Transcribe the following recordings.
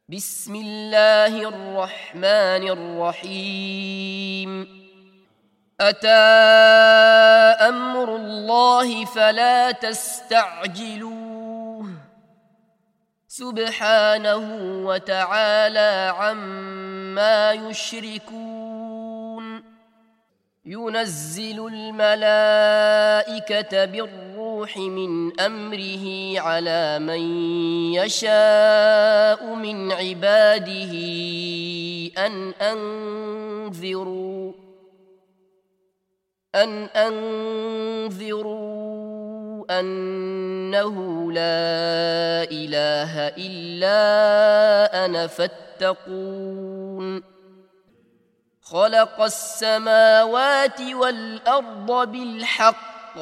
بسم الله الرحمن الرحيم أتى أمر الله فلا تستعجلوه سبحانه وتعالى عما يشركون ينزل الملائكة بالروح من أمره على من يشاء من عباده أن أنذروا أنه لا إله إلا أنا فاتقون خلق السماوات والأرض بالحق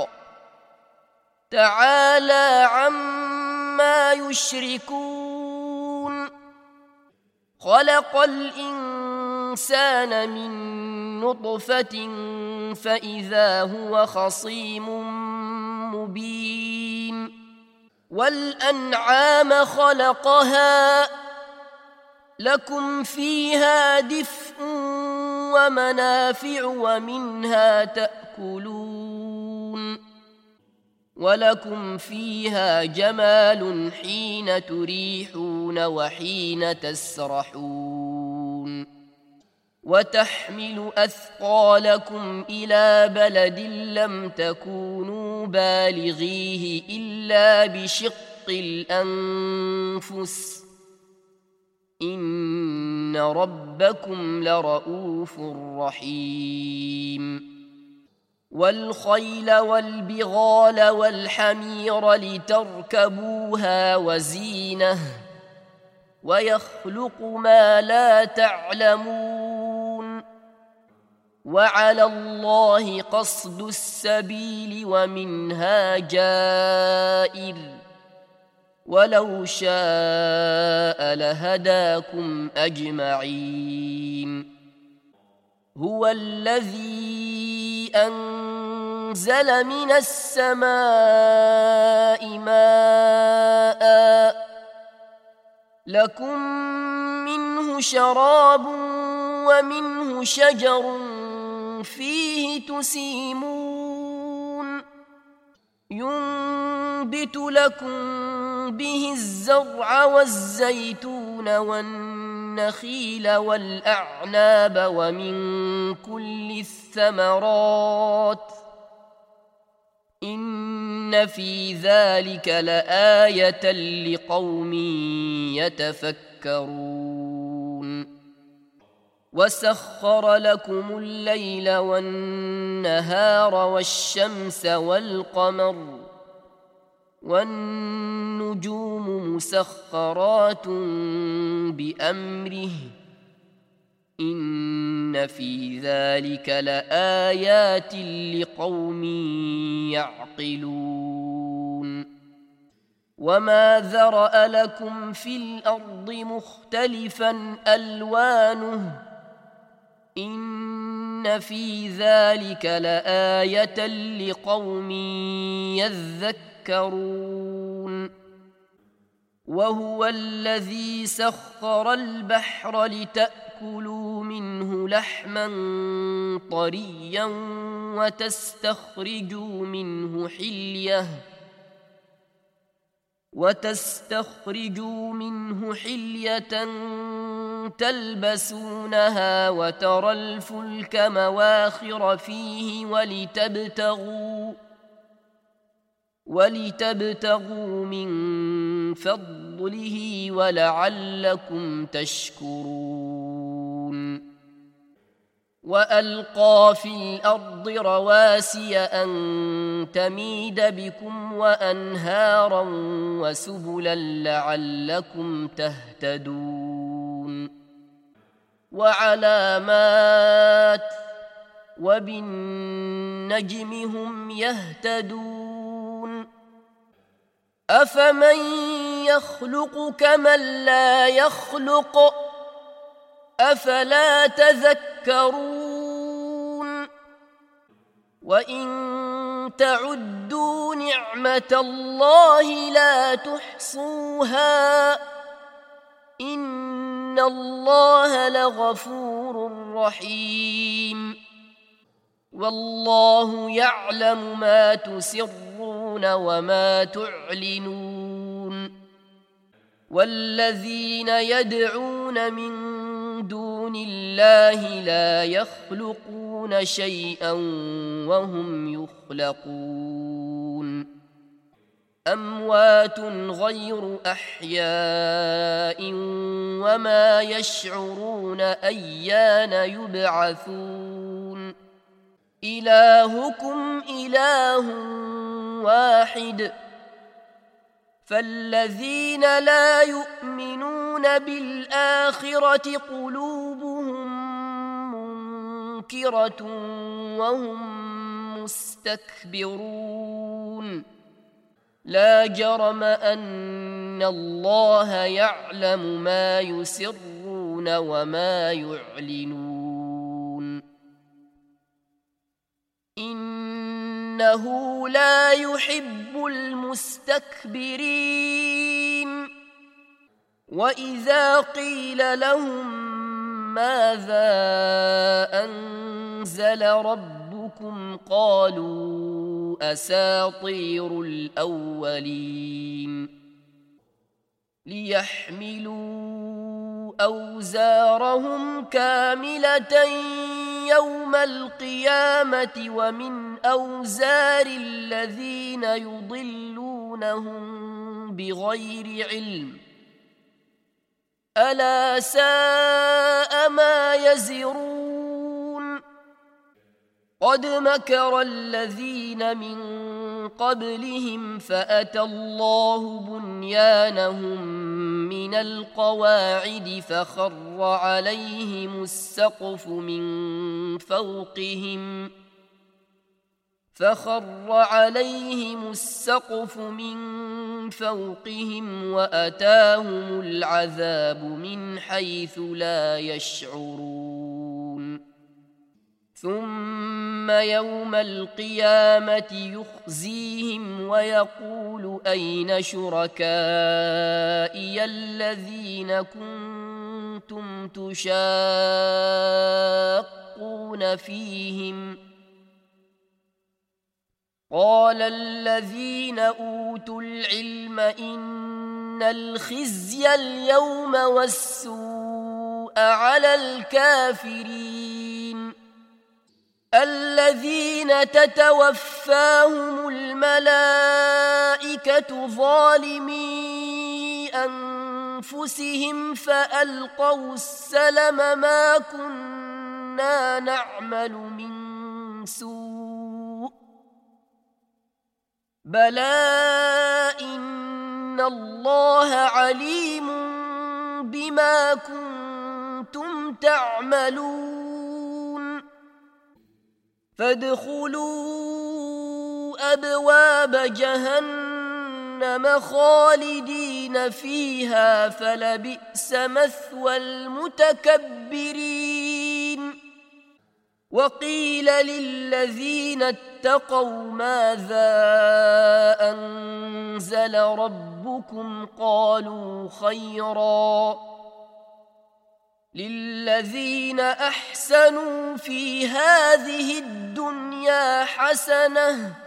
تعالى عما يشركون خلق الإنسان من نطفة فإذا هو خصيم مبين والأنعام خلقها لكم فيها دفء ومنافع ومنها تأكلون ولكم فيها جمال حين تريحون وحين تسرحون وتحمل أثقالكم إلى بلد لم تكونوا بالغيه إلا بشق الأنفس إن ربكم لرؤوف رحيم والخيل والبغال والحمير لتركبوها وزينة ويخلق ما لا تعلمون وعلى الله قصد السبيل ومنها جائر ولو شاء لهداكم أجمعين هو الذي أنزل من السماء ماء لكم منه شراب ومنه شجر فيه تسيمون ينبت لكم به الزرع والزيتون والنخيل والأعناب ومن كل الثمرات إن في ذلك لآية لقوم يتفكرون وسخر لكم الليل والنهار والشمس والقمر والنجوم مسخرات بأمره إن في ذلك لآيات لقوم يعقلون وما ذرأ لكم في الأرض مختلفا ألوانه إن في ذلك لآية لقوم يذكرون وهو الذي سخر البحر لتأكلوا منه لحما طريا وتستخرجوا منه حلية تلبسونها وترى الفلك مواخر فيه ولتبتغوا من فضله ولعلكم تشكرون وألقى في الأرض رواسي أن تميد بكم وأنهارا وسبلا لعلكم تهتدون وعلامات وبالنجم هم يهتدون أفمن يخلق كمن لا يخلق أفلا تذكرون وإن تعدوا نعمة الله لا تحصوها إن إن الله لغفور رحيم والله يعلم ما تسرون وما تعلنون والذين يدعون من دون الله لا يخلقون شيئا وهم يخلقون أموات غير أحياء وما يشعرون أيان يبعثون إلهكم إله واحد فالذين لا يؤمنون بالآخرة قلوبهم منكرة وهم مستكبرون لا جرم أن الله يعلم ما يسرون وما يعلنون إنه لا يحب المستكبرين وإذا قيل لهم ماذا أنزل ربكم قالوا أساطير الأولين ليحملوا أوزارهم كاملة يوم القيامة ومن أوزار الذين يضلونهم بغير علم ألا ساء ما يزرون قد مكر الذين من قبلهم فأتى الله بنيانهم من القواعد فخر عليهم السقف من فوقهم وأتاهم العذاب من حيث لا يشعرون ثم يوم القيامة يخزيهم ويقول أين شركائي الذين كنتم تشاقون فيهم قال الذين أوتوا العلم إن الخزي اليوم والسوء على الكافرين الذين تتوفاهم الملائكة ظالمي أنفسهم فألقوا السلم ما كنا نعمل من سوء بلى إن الله عليم بما كنتم تعملون فادخلوا أبواب جهنم خالدين فيها فلبئس مثوى المتكبرين وقيل للذين اتقوا ماذا أنزل ربكم قالوا خيرا للذين أحسنوا في هذه الدنيا حسنة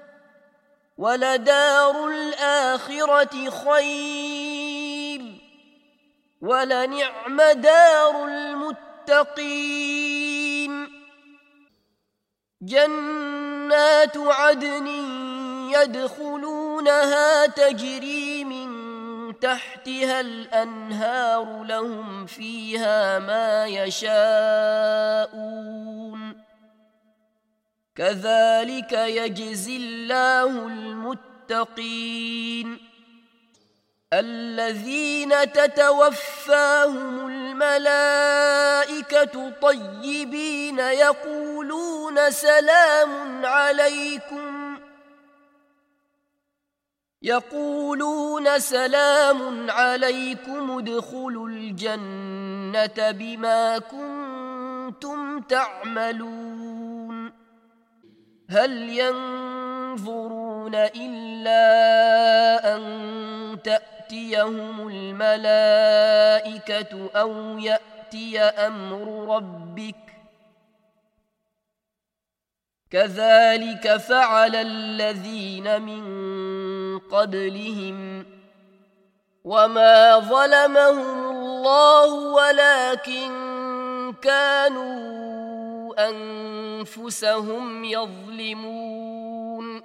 ولدار الآخرة خير ولنعم دار المتقين جنات عدن يدخلونها تجري من تحتها الأنهار لهم فيها ما يشاءون كذلك يجزي الله المتقين الذين تتوفاهم الملائكة طيبين يقولون سلام عليكم ادخلوا الجنة بما كنتم تعملون هل ينظرون إلا أن تأتي تأتيهم الملائكة أو يأتي أمر ربك كذلك فعل الذين من قبلهم وما ظلمهم الله ولكن كانوا أنفسهم يظلمون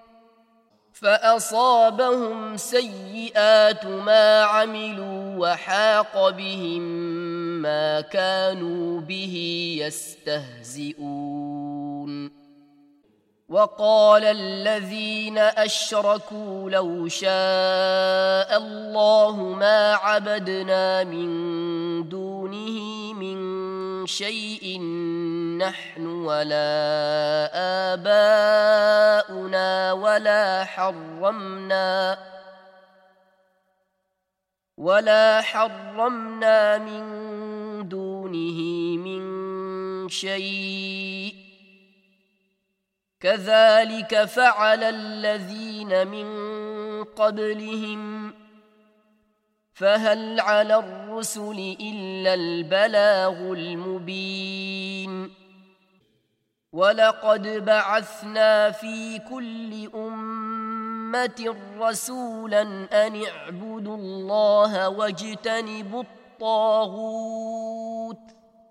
فأصابهم سيئات ما عملوا وحاق بهم ما كانوا به يستهزئون وقال الذين أشركوا لو شاء الله ما عبدنا من دونه من شيء نحن ولا آباؤنا ولا حرمنا من دونه من شيء كذلك فعل الذين من قبلهم فهل على الرسل إلا البلاغ المبين ولقد بعثنا في كل أمة رسولا أن اعبدوا الله واجتنبوا الطاغوت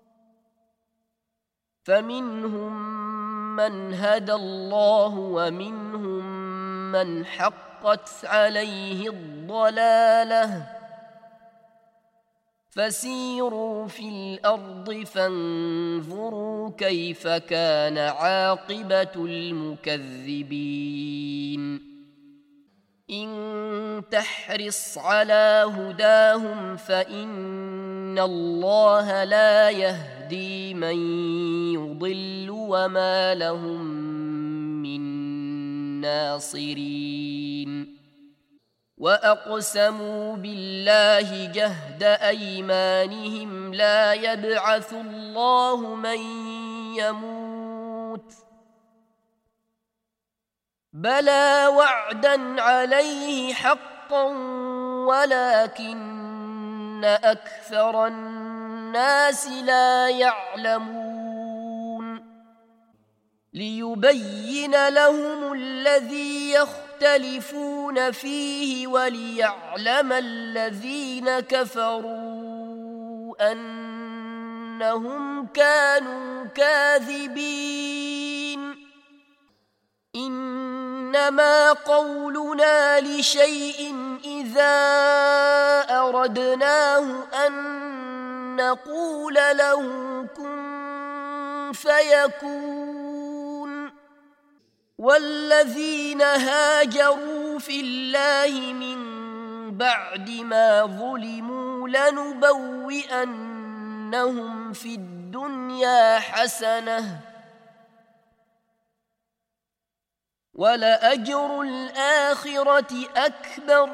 فمنهم من هدى الله ومنهم من حقت عليه الضلالة فسيروا في الأرض فانظروا كيف كان عاقبة المكذبين إن تحرص على هداهم فإن الله لا يهدي من يضل وما لهم من ناصرين وأقسموا بالله جهد أيمانهم لا يبعث الله من يموت بلى وعدا عليه حقا ولكن أكثر الناس لا يعلمون ليبين لهم الذي يختلفون فيه وليعلم الذين كفروا أنهم كانوا كاذبين إنما قولنا لشيء إذا أردناه أن نقول له كن فيكون والذين هاجروا في الله من بعد ما ظلموا لنبوئنهم في الدنيا حسنة ولأجر الآخرة أكبر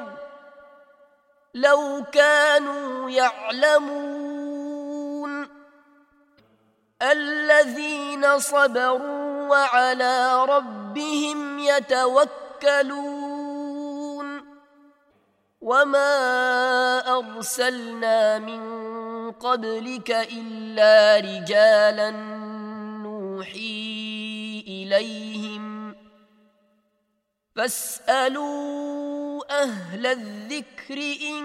لو كانوا يعلمون الذين صبروا وعلى ربهم يتوكلون وما أرسلنا من قبلك إلا رجالا نوحي إليهم فاسألوا أهل الذكر إن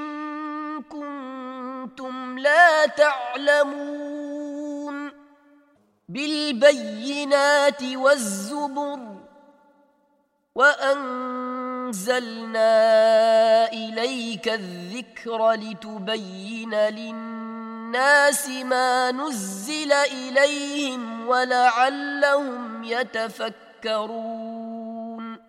كنتم لا تعلمون بالبينات والزبر وأنزلنا إليك الذكر لتبين للناس ما نزل إليهم ولعلهم يتفكرون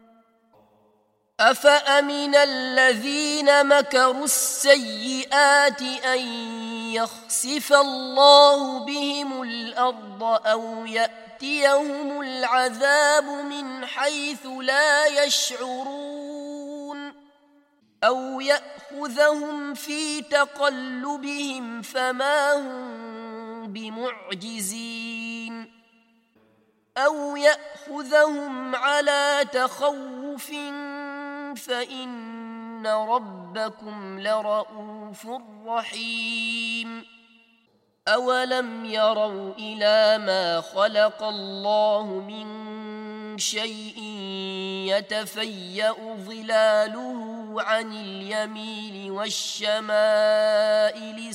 أفأمن الذين مكروا السيئات أن يخسف الله بهم الأرض أو يأتيهم العذاب من حيث لا يشعرون أو يأخذهم في تقلبهم فما هم بمعجزين أو يأخذهم على تخوف فإن إن ربكم لرؤوف رحيم أولم يروا إلى ما خلق الله من شيء يتفيأ ظلاله عن اليمين والشمائل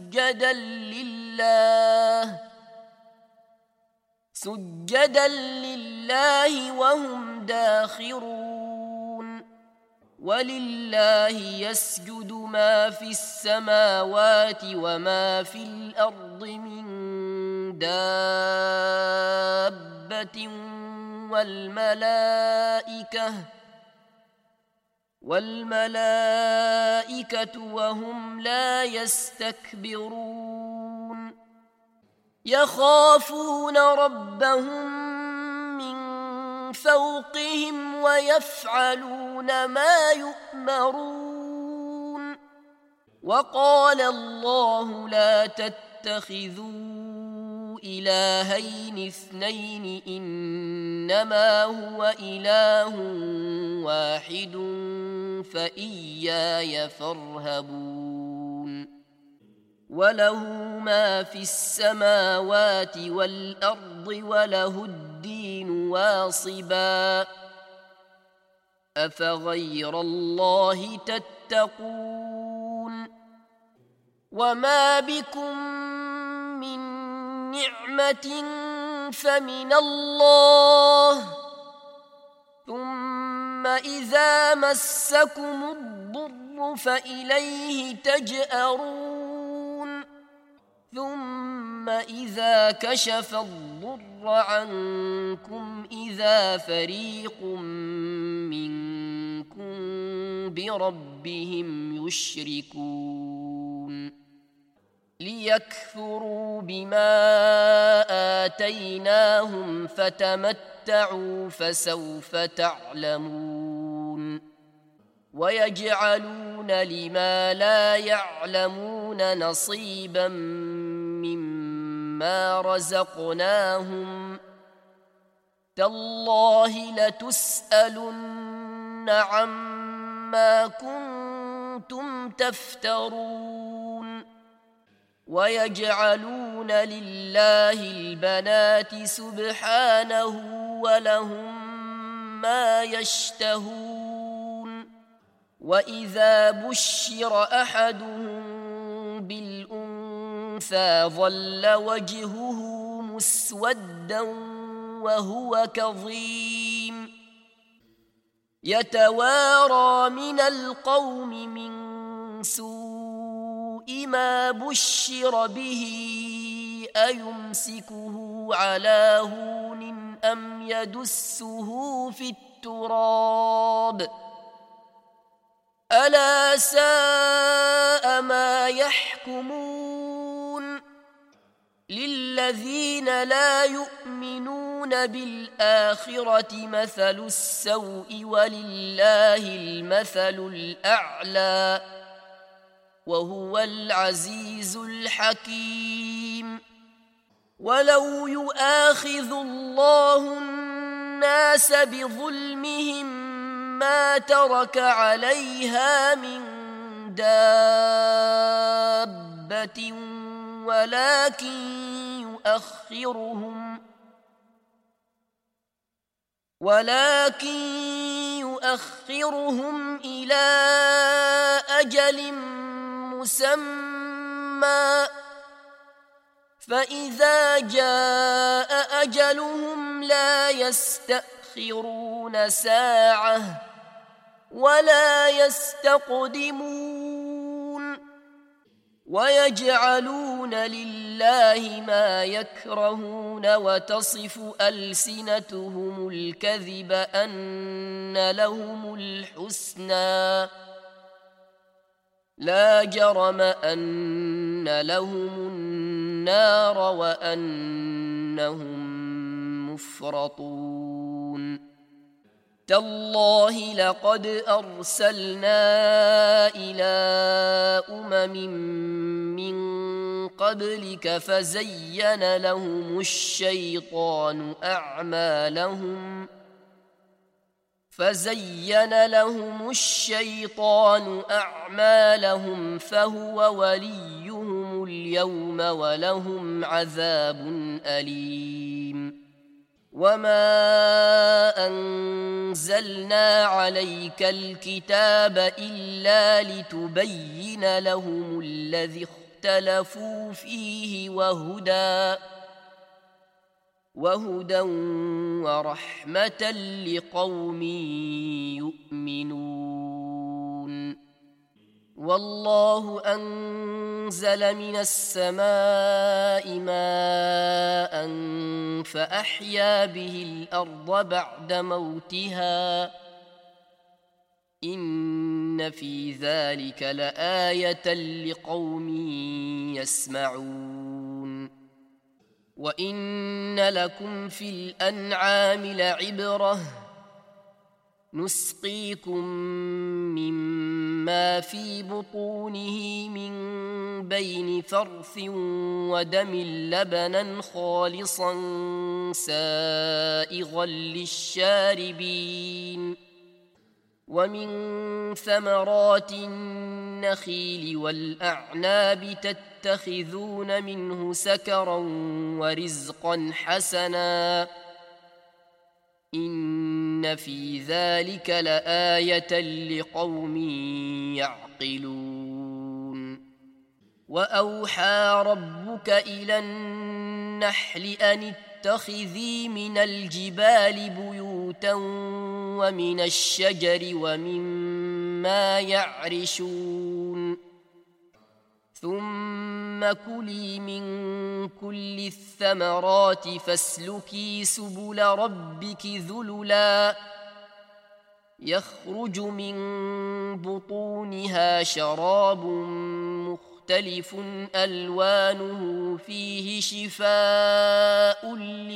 سجدا لله وهم داخرون ولله يسجد ما في السماوات وما في الأرض من دابة والملائكة وهم لا يستكبرون يخافون ربهم من فوقهم ويفعلون ما يؤمرون وقال الله لا تتخذوا إلهين اثنين إنما هو إله واحد فإياي فارهبون وله ما في السماوات والأرض وله الدين واصبا أفغير الله تتقون وما بكم من نعمة فمن الله ثم إذا مسكم الضر فإليه تجأرون ثم إذا كشف الضر عنكم إذا فريق منكم بربهم يشركون ليكفروا بما آتيناهم فتمتعوا فسوف تعلمون ويجعلون لما لا يعلمون نصيبا مما رزقناهم تالله لتسألن عما كنتم تفترون ويجعلون لله البنات سبحانه ولهم ما يشتهون وإذا بشر أحدهم بالأنثى ظل وجهه مسودا وهو كظيم يتوارى من القوم من سوء ما بشر به أيمسكه على هون أم يدسه في التراب ألا ساء ما يحكمون للذين لا يؤمنون بالآخرة مثل السوء ولله المثل الأعلى وهو العزيز الحكيم ولو يؤاخذ الله الناس بظلمهم ما ترك عليها من دابة ولكن يؤخرهم إلى أجل مسمى فإذا جاء أجلهم لا يستأخرون ساعة ولا يستقدمون ويجعلون لله ما يكرهون وتصف ألسنتهم الكذب أن لهم الحسنى لا جرم أن لهم النار وأنهم مفرطون تالله لقد أرسلنا إلى من قبلك فزين لهم الشيطان فزين لهم الشيطان أعمالهم فهو وليهم اليوم ولهم عذاب أليم. وما أنزلنا عليك الكتاب إلا لتبين لهم الذي اختلفوا فيه وهدى ورحمة لقوم يؤمنون. والله أنزل من السماء ماء فأحيا به الأرض بعد موتها إن في ذلك لآية لقوم يسمعون. وإن لكم في الأنعام لعبرة نسقيكم مما في بطونه من بين فرث ودم لبنا خالصا سائغا للشاربين ومن ثمرات النخيل والأعناب تتخذون منه سكرا ورزقا حسنا إن في ذلك لآية لقوم يعقلون. وأوحى ربك إلى النحل أن اتخذي من الجبال بيوتا ومن الشجر ومما يعرشون ثم كلي من كل الثمرات فاسلكي سبل ربك ذللا يخرج من بطونها شراب مختلف ألوانه فيه شفاء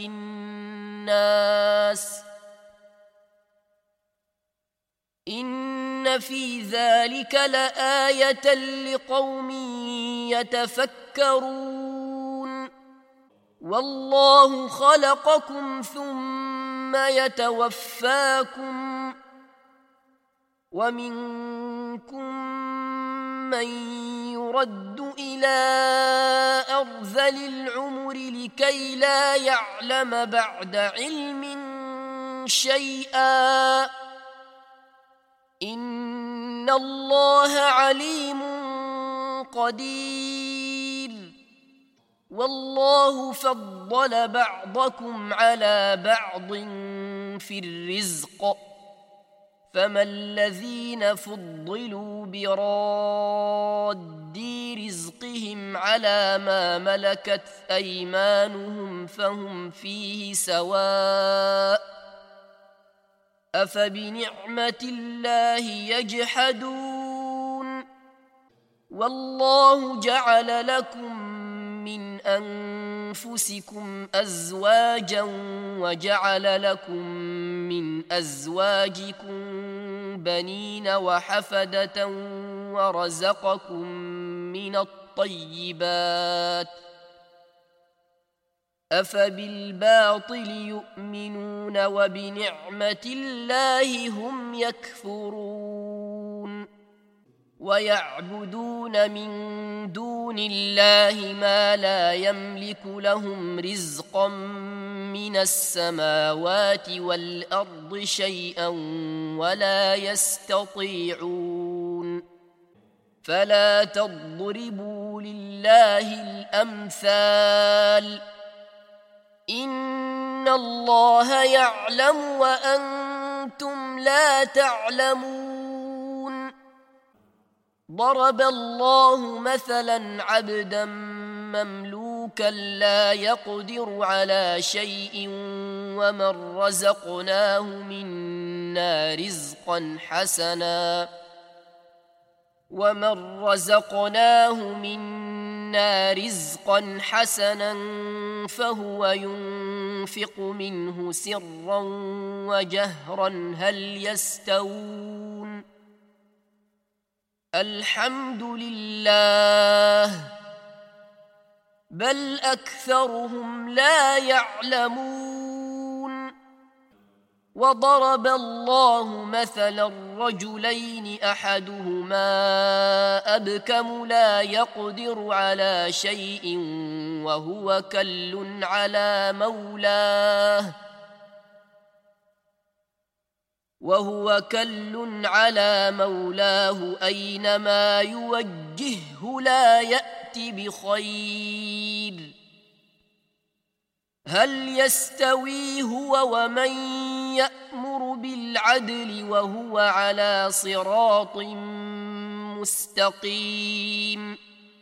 للناس إن في ذلك لآية لقوم يتفكرون. والله خلقكم ثم يتوفاكم ومنكم من يرد إلى أرذل العمر لكي لا يعلم بعد علم شيئا إن الله عليم قدير. والله فضل بعضكم على بعض في الرزق فما الذين فضلوا براد رزقهم على ما ملكت أيمانهم فهم فيه سواء أفبنعمة الله يجحدون. والله جعل لكم من أنفسكم أزواجا وجعل لكم من أزواجكم بنين وحفدة ورزقكم من الطيبات أفبالباطل يؤمنون وبنعمة الله هم يكفرون. ويعبدون من دون الله ما لا يملك لهم رزقا من السماوات والأرض شيئا ولا يستطيعون. فلا تضربوا لله الأمثال إن الله يعلم وأنتم لا تعلمون. ضرب الله مثلا عبدا مملوكا لا يقدر على شيء ومن رزقناه منا رزقا حسنا فهو ينفق منه سرا وجهرا هل يستوون الحمد لله بل أكثرهم لا يعلمون. وضرب الله مثلا رجلين أحدهما أبكم لا يقدر على شيء وهو كل على مولاه أينما يوجهه لا يأت بخير هل يستوي هو ومن يأمر بالعدل وهو على صراط مستقيم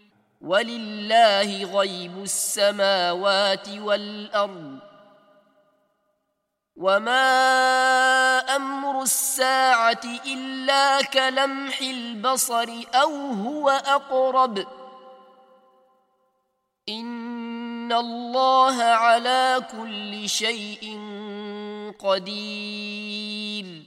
ولله غيب السماوات والأرض وما أمر الساعة إلا كلمح البصر أو هو أقرب إن الله على كل شيء قدير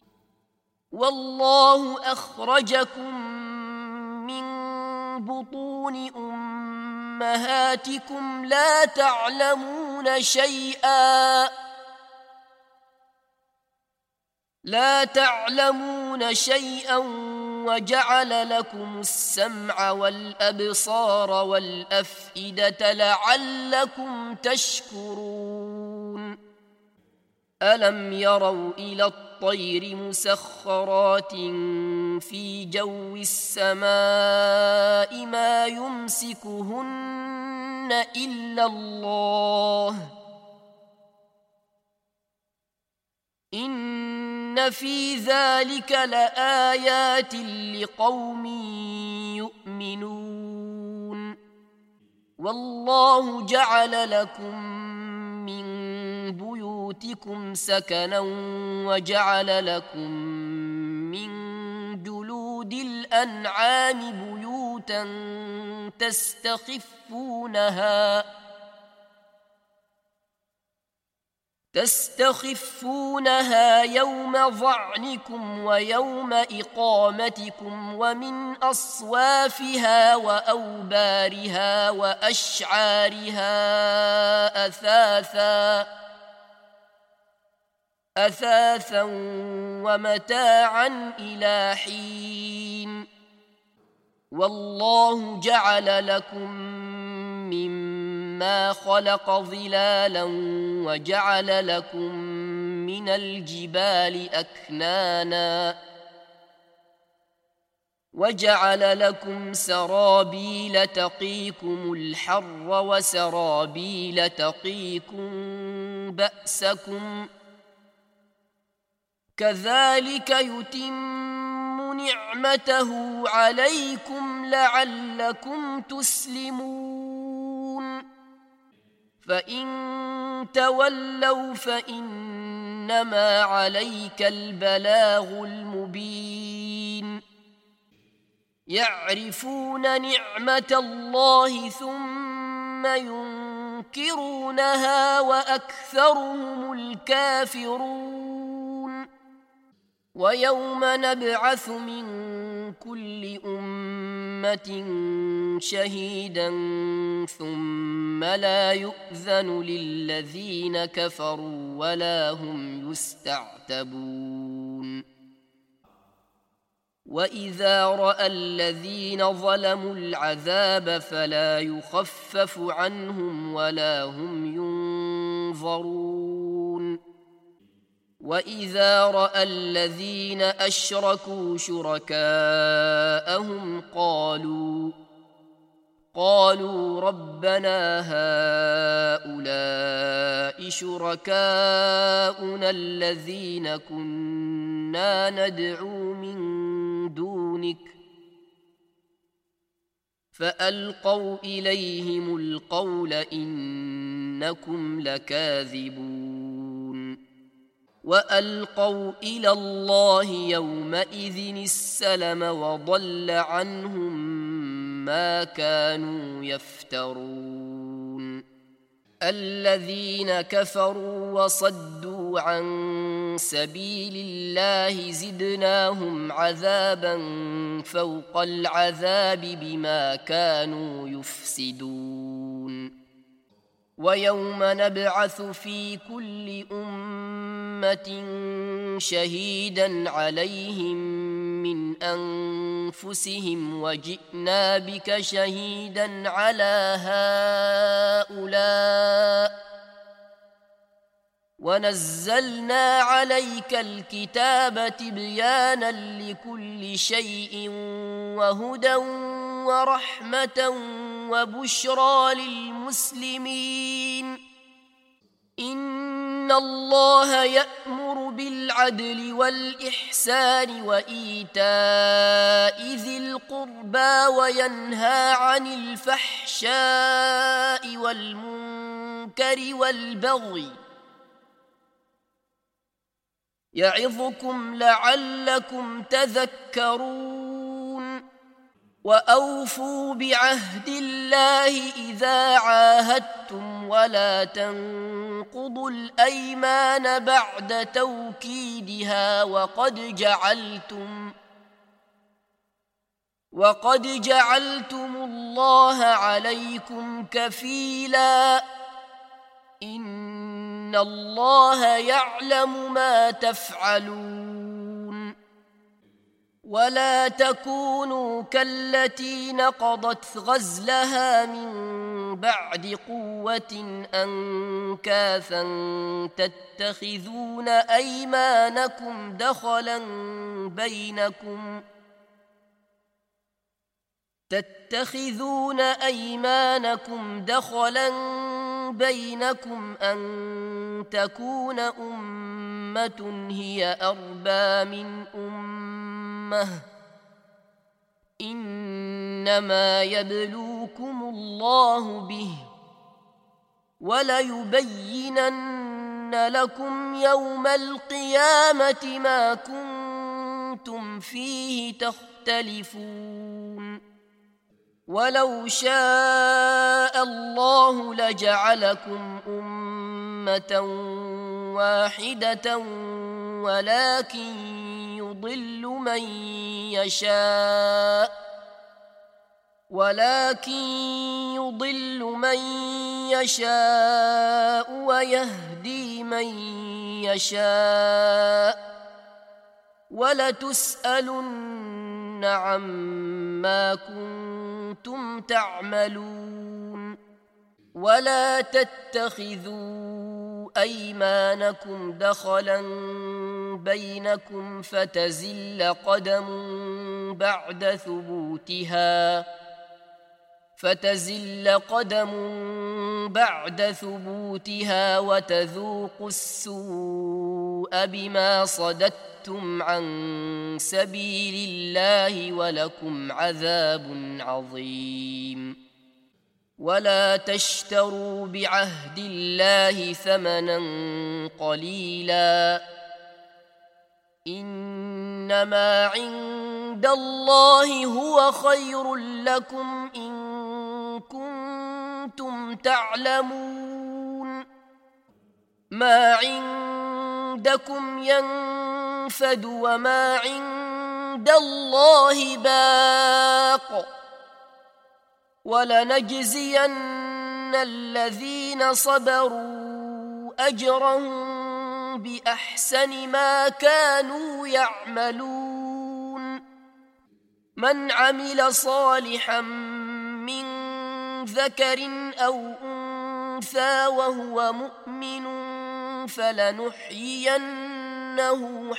والله أخرجكم من بطون أمهاتكم لا تعلمون شيئا وجعل لكم السمع والأبصار والأفئدة لعلكم تشكرون ألم يروا إلى الطير مسخرات في جو السماء ما يمسكهن إلا الله إن في ذلك لآيات لقوم يؤمنون والله جعل لكم من بيوتكم سكنا وجعل لكم من جلود الأنعام بيوتا تستخفونها يوم ظعنكم ويوم إقامتكم ومن أصوافها وأوبارها وأشعارها أثاثا ومتاعا إلى حين والله جعل لكم مما خلق ظلالا وجعل لكم من الجبال أكنانا وجعل لكم سرابيل تقيكم الحر وسرابيل تقيكم بأسكم كذلك يتم نعمته عليكم لعلكم تسلمون فإن تولوا فإنما عليك البلاغ المبين يعرفون نعمة الله ثم ينكرونها وأكثرهم الكافرون ويوم نبعث من كل أمة شهيدا ثم لا يؤذن للذين كفروا ولا هم يستعتبون وإذا رأى الذين ظلموا العذاب فلا يخفف عنهم ولا هم ينظرون وإذا رأى الذين أشركوا شركاءهم قالوا ربنا هؤلاء شركاؤنا الذين كنا ندعو من دونك فألقوا إليهم القول إنكم لكاذبون وألقوا إلى الله يومئذ السلم وضل عنهم ما كانوا يفترون الذين كفروا وصدوا عن سبيل الله زدناهم عذابا فوق العذاب بما كانوا يفسدون ويوم نبعث في كل أمة شهيدا عليهم من أنفسهم وجئنا بك شهيدا على هؤلاء ونزلنا عليك الكتاب تبيانا لكل شيء وهدى ورحمة وبشرى للمسلمين إن الله يأمر بالعدل والإحسان وإيتاء ذي القربى وينهى عن الفحشاء والمنكر والبغي يعظكم لعلكم تذكرون وأوفوا بعهد الله إذا عاهدتم ولا تنقضوا الأيمان بعد توكيدها وقد جعلتم الله عليكم كفيلا إن الله يعلم ما تفعلون ولا تكونوا كالتي نقضت غزلها من بعد قوة أنكاثا تتخذون أيمانكم دخلا بينكم أن تكون أمة هي أربى من أمة إنما يبلوكم الله به وليبينن لكم يوم القيامة ما كنتم فيه تختلفون ولو شاء الله لجعلكم أمة واحدة ولكن يضل من يشاء ويهدي من يشاء ولتسألن عما كنتم تعملون ولا تتخذوا أيمانكم دخلا بينكم فتزل قدم بعد ثبوتها وتذوقوا السوء بما صددتم عن سبيل الله ولكم عذاب عظيم ولا تشتروا بعهد الله ثمنا قليلا إنما عند الله هو خير لكم إن كنتم تعلمون ما عندكم ينفد وما عند الله باق ولنجزين الذين صبروا أجرهم بأحسن ما كانوا يعملون من عمل صالحا من ذكر أو أنثى وهو مؤمن فلنحيينه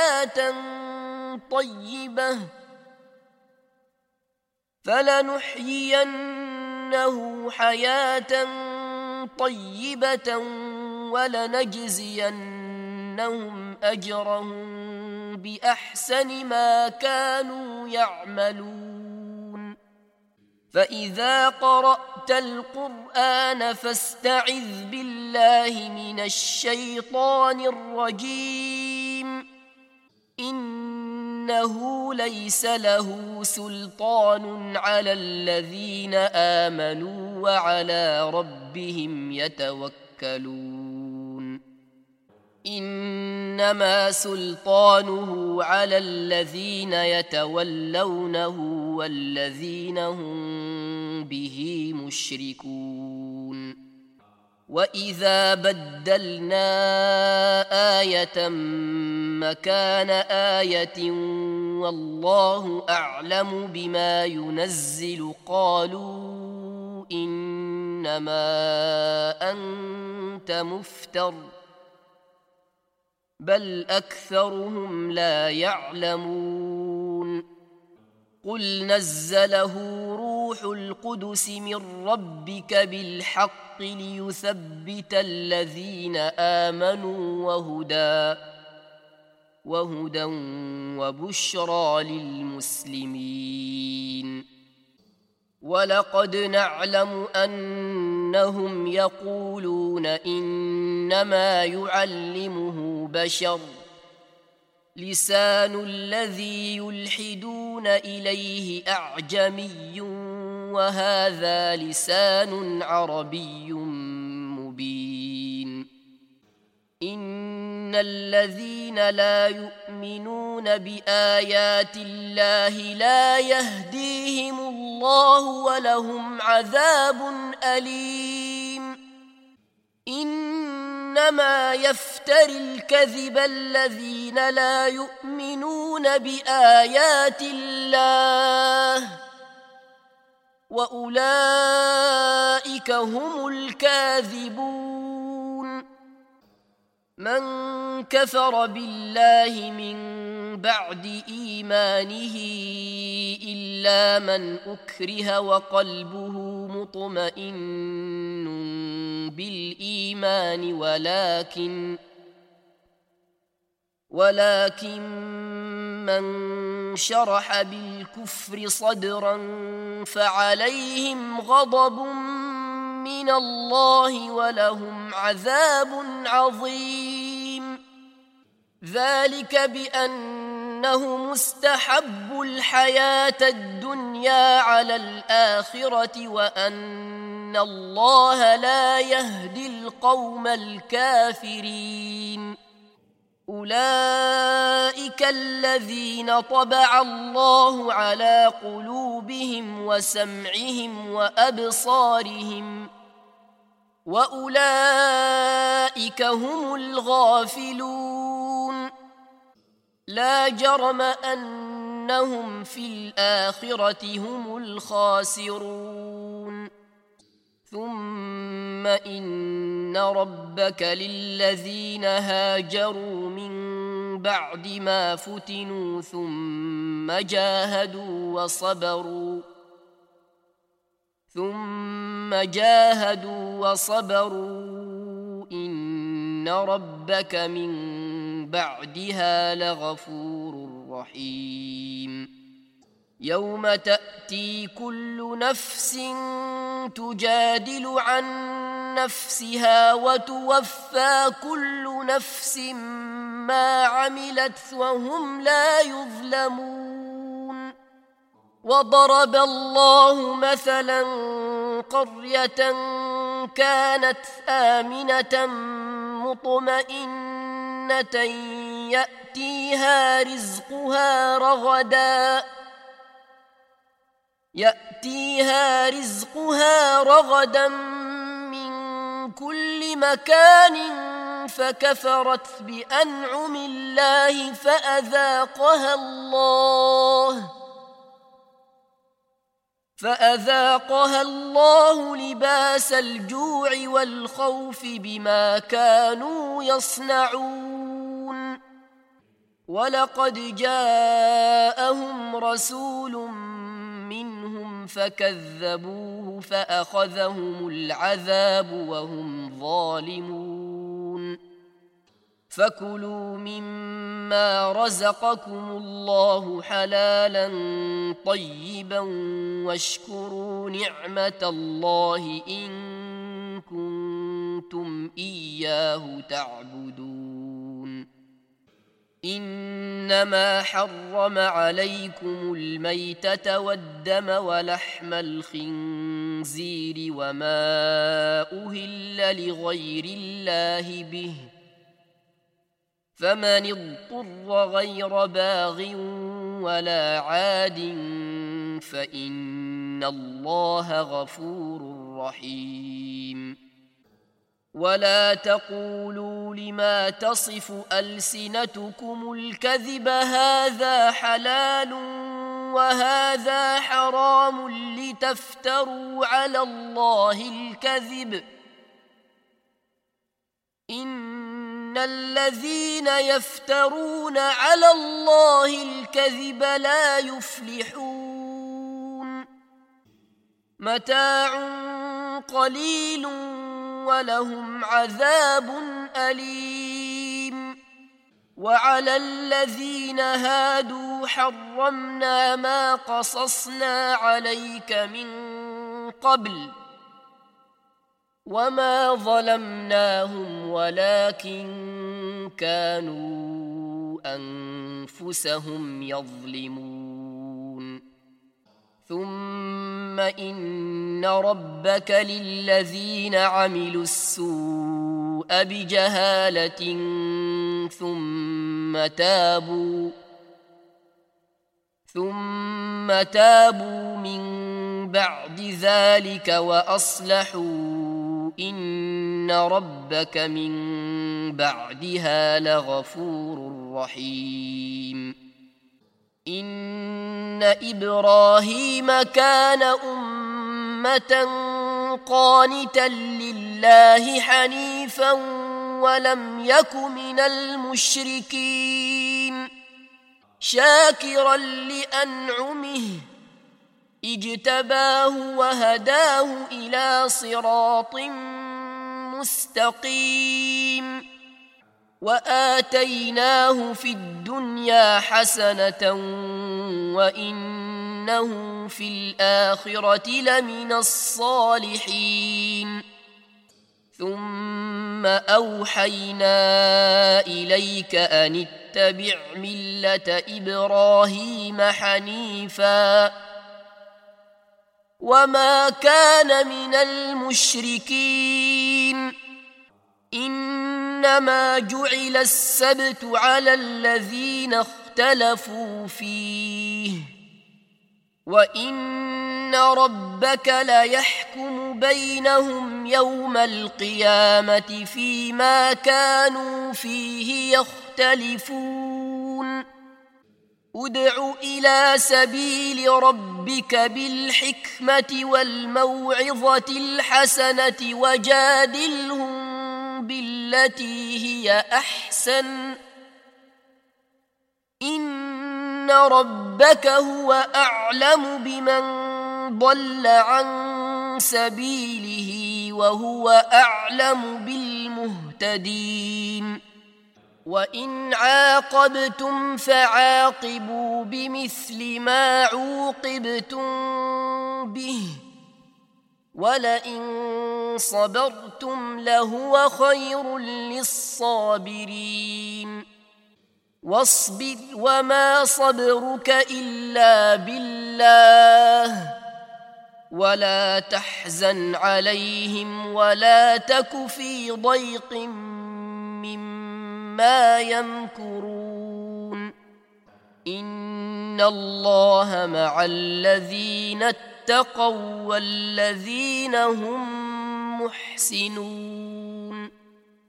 حياة طيبة ولنجزينهم أجرهم بأحسن ما كانوا يعملون فإذا قرأت القرآن فاستعذ بالله من الشيطان الرجيم إنه ليس له سلطان على الذين آمنوا وعلى ربهم يتوكلون إنما سلطانه على الذين يتولونه والذين هم به مشركون وإذا بدلنا آية مكان آية والله أعلم بما ينزل قالوا إنما أنت مفتر بل أكثرهم لا يعلمون قل نزله روح القدس من ربك بالحق ليثبت الذين آمنوا وهدى وبشرى للمسلمين ولقد نعلم أنهم يقولون إنما يعلمه بشر لسان الذي يلحدون إليه أعجمي وهذا لسان عربي مبين إن الذين لا يؤمنون بآيات الله لا يهديهم الله ولهم عذاب أليم إنما يفتري الكذب الذين لا يؤمنون بآيات الله وأولئك هم الكاذبون من كفر بالله من بعد إيمانه إلا من أكره وقلبه مطمئن بالإيمان ولكن من شرح بالكفر صدرا فعليهم غضب من الله ولهم عذاب عظيم ذلك بأنهم استحبوا الحياة الدنيا على الآخرة وأن الله لا يهدي القوم الكافرين أولئك الذين طبع الله على قلوبهم وسمعهم وأبصارهم وأولئك هم الغافلون لا جرم أنهم في الآخرة هم الخاسرون ثم إن ربك للذين هاجروا من بعد ما فتنوا ثم جاهدوا وصبروا إن ربك من بعدها لغفور رحيم يوم تأتي كل نفس تجادل عن نفسها وتوفى كل نفس ما عملت وهم لا يظلمون وضرب الله مثلا قرية كانت آمنة مطمئنة يأتيها رزقها رغدا من كل مكان فكفرت بأنعم الله فأذاقها الله لباس الجوع والخوف بما كانوا يصنعون ولقد جاءهم رسول منهم فكذبوه فأخذهم العذاب وهم ظالمون فكلوا مما رزقكم الله حلالا طيبا واشكروا نعمة الله إن كنتم إياه تعبدون إنما حرم عليكم الميتة والدم ولحم الخنزير وما أهل لغير الله به فمن اضطر غير باغ ولا عاد فإن الله غفور رحيم ولا تقولوا لما تصف ألسنتكم الكذب هذا حلال وهذا حرام لتفتروا على الله الكذب إن الذين يفترون على الله الكذب لا يفلحون متاع قليل ولهم عذاب أليم وعلى الذين هادوا حرمنا ما قصصنا عليك من قبل وما ظلمناهم ولكن كانوا أنفسهم يظلمون ثم إن ربك للذين عملوا السوء بجهالة ثم تابوا من بعد ذلك وأصلحوا إن ربك من بعدها لغفور رحيم إن إبراهيم كان أمة قانتا لله حنيفا ولم يك من المشركين شاكرا لأنعمه اجتباه وهداه إلى صراط مستقيم وآتيناه في الدنيا حسنة وإنه في الآخرة لمن الصالحين ثم أوحينا إليك أن اتبع ملة إبراهيم حنيفا وما كان من المشركين إنما جعل السبت على الذين اختلفوا فيه وإن ربك ليحكم بينهم يوم القيامة فيما كانوا فيه يختلفون ادع إلى سبيل ربك بالحكمة والموعظة الحسنة وجادلهم بالتي هي أحسن إن ربك هو أعلم بمن ضل عن سبيله وهو أعلم بالمهتدين وإن عاقبتم فعاقبوا بمثل ما عوقبتم به ولئن صبرتم لهو خير للصابرين واصبر وما صبرك إلا بالله ولا تحزن عليهم ولا تك في ضيق مما يمكرون إن الله مع الذين اتقوا والذين هم محسنون